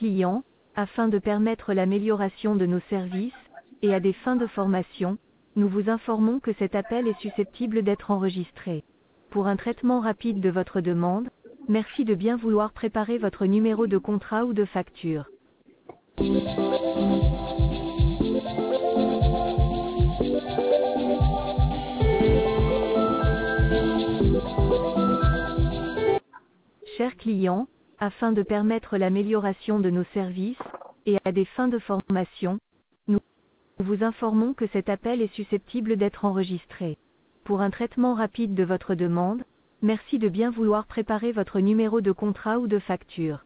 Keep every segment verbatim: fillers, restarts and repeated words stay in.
client, afin de permettre l'amélioration de nos services, et à des fins de formation, nous vous informons que cet appel est susceptible d'être enregistré. Pour un traitement rapide de votre demande, merci de bien vouloir préparer votre numéro de contrat ou de facture. Chers clients, afin de permettre l'amélioration de nos services, et à des fins de formation, nous vous informons que cet appel est susceptible d'être enregistré. Pour un traitement rapide de votre demande, merci de bien vouloir préparer votre numéro de contrat ou de facture.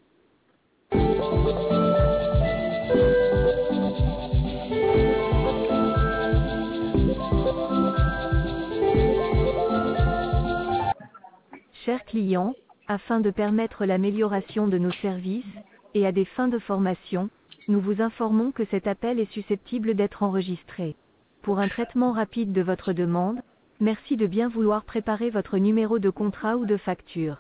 Chers clients, afin de permettre l'amélioration de nos services, et à des fins de formation, nous vous informons que cet appel est susceptible d'être enregistré. Pour un traitement rapide de votre demande, merci de bien vouloir préparer votre numéro de contrat ou de facture.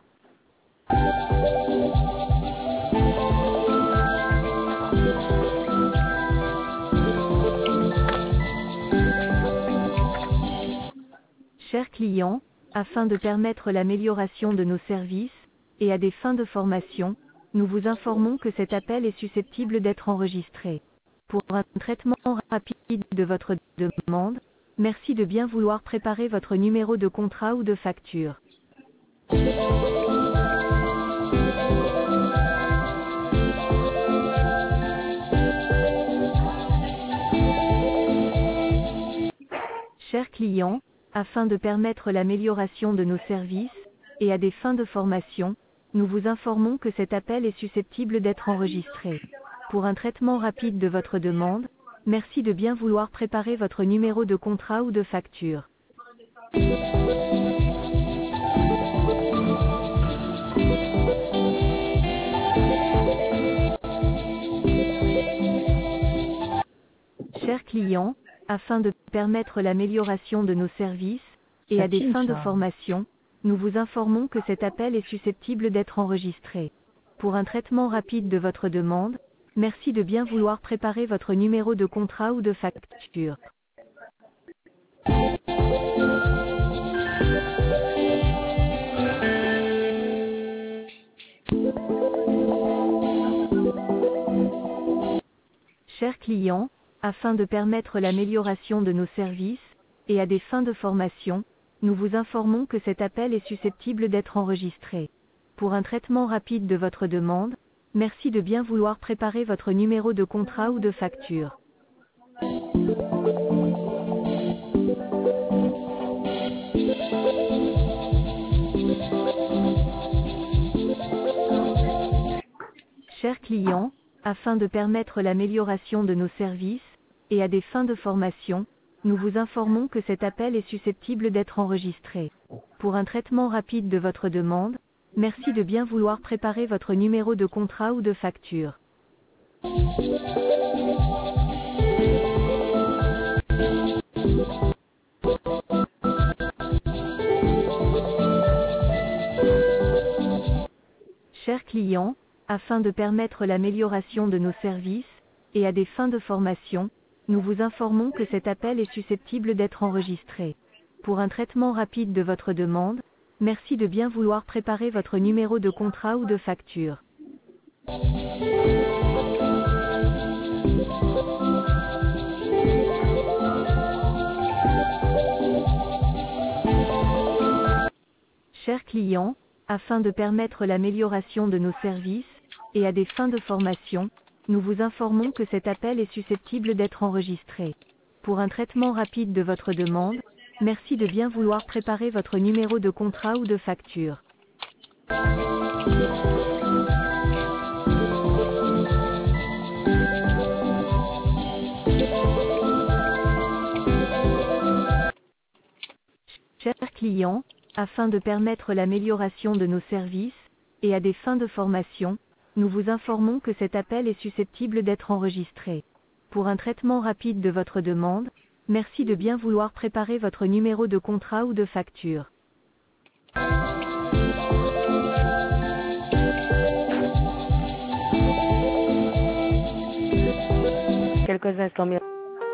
Chers clients, afin de permettre l'amélioration de nos services, et à des fins de formation, nous vous informons que cet appel est susceptible d'être enregistré. Pour un traitement rapide de votre demande, merci de bien vouloir préparer votre numéro de contrat ou de facture. Chers clients, afin de permettre l'amélioration de nos services, et à des fins de formation, nous vous informons que cet appel est susceptible d'être enregistré. Pour un traitement rapide de votre demande, merci de bien vouloir préparer votre numéro de contrat ou de facture. Chers clients, afin de permettre l'amélioration de nos services, et à des fins de formation, nous vous informons que cet appel est susceptible d'être enregistré. Pour un traitement rapide de votre demande, merci de bien vouloir préparer votre numéro de contrat ou de facture. Chers clients, afin de permettre l'amélioration de nos services, et à des fins de formation, nous vous informons que cet appel est susceptible d'être enregistré. Pour un traitement rapide de votre demande, merci de bien vouloir préparer votre numéro de contrat ou de facture. Chers clients, afin de permettre l'amélioration de nos services, et à des fins de formation, nous vous informons que cet appel est susceptible d'être enregistré. Pour un traitement rapide de votre demande, merci de bien vouloir préparer votre numéro de contrat ou de facture. Chers clients, afin de permettre l'amélioration de nos services, et à des fins de formation, nous vous informons que cet appel est susceptible d'être enregistré. Pour un traitement rapide de votre demande, merci de bien vouloir préparer votre numéro de contrat ou de facture. Chers clients, afin de permettre l'amélioration de nos services, et à des fins de formation, nous vous informons que cet appel est susceptible d'être enregistré. Pour un traitement rapide de votre demande, merci de bien vouloir préparer votre numéro de contrat ou de facture. Chers clients, afin de permettre l'amélioration de nos services, et à des fins de formation, nous vous informons que cet appel est susceptible d'être enregistré. Pour un traitement rapide de votre demande, merci de bien vouloir préparer votre numéro de contrat ou de facture. quelques instants. Merci.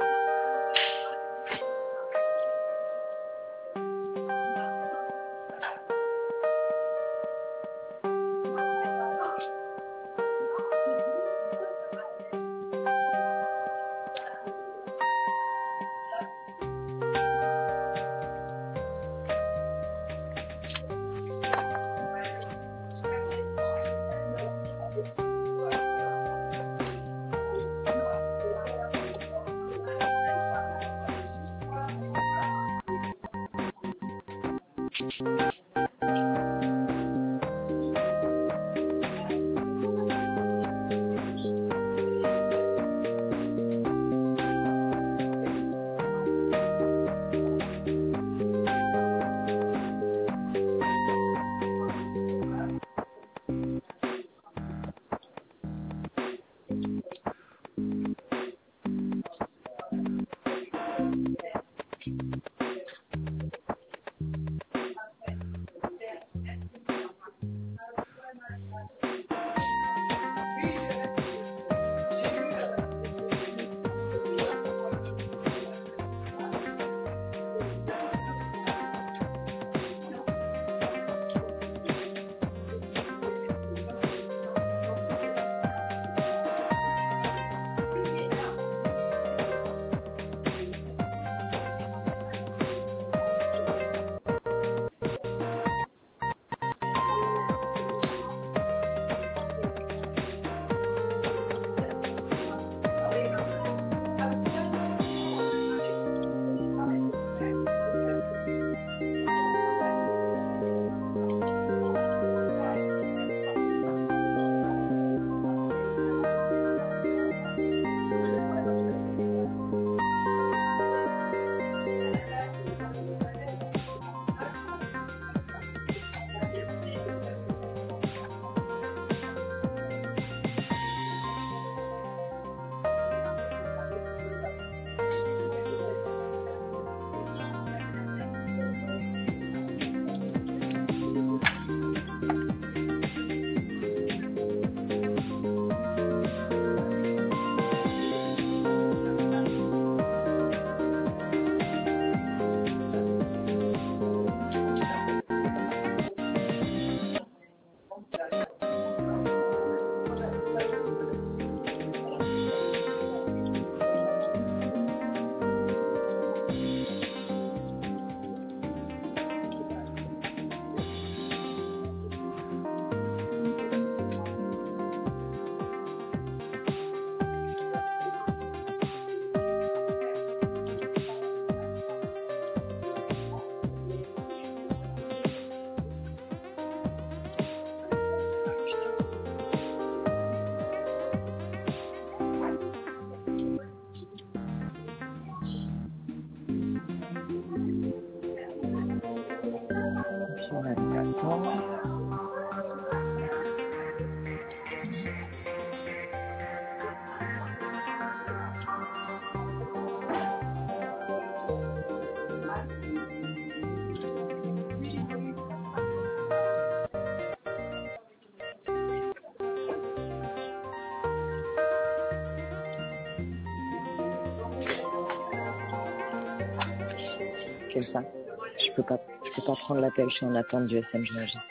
C'est ça. Je peux pas, je peux pas prendre l'appel, je suis en attente du S M G A G.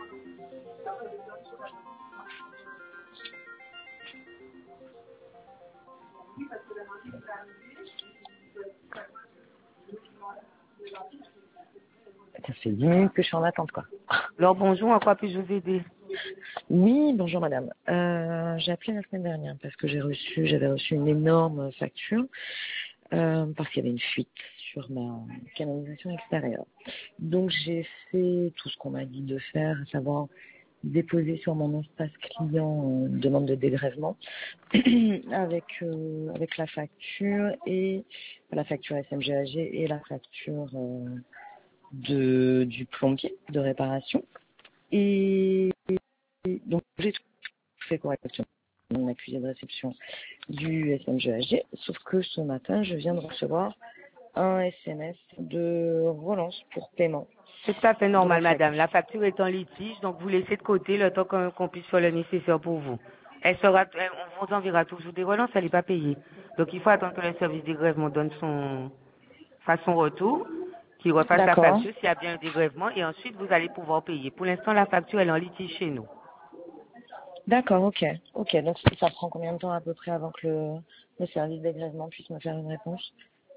Ça fait dix minutes que je suis en attente, quoi. Alors bonjour, en quoi puis-je vous aider? Oui, bonjour madame. Euh, j'ai appelé la semaine dernière parce que j'ai reçu, j'avais reçu une énorme facture euh, parce qu'il y avait une fuite sur ma canalisation extérieure. Donc j'ai fait tout ce qu'on m'a dit de faire, à savoir déposer sur mon espace client une demande de dégrèvement avec euh, avec la facture et la facture S M G A G et la facture euh, de du plombier de réparation. Et donc j'ai tout fait correctement. Mon accusé de réception du S M G A G, sauf que ce matin, je viens de recevoir un S M S de relance pour paiement. C'est tout à fait normal, madame. La facture est en litige, donc vous laissez de côté le temps qu'on qu'on puisse faire le nécessaire pour vous. Elle sera, elle- on vous enverra toujours des relances, elle n'est pas payée. Donc, il faut attendre que le service dégrèvement donne son, fasse son retour, qu'il refasse la D'accord. facture s'il y a bien un dégrèvement et ensuite vous allez pouvoir payer. Pour l'instant, la facture elle est en litige chez nous. D'accord, ok. Ok, donc ça prend combien de temps à peu près avant que le, le service dégrèvement puisse me faire une réponse?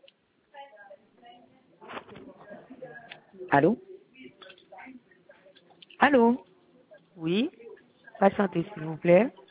Allô? Allô? Oui, patientez s'il vous plaît.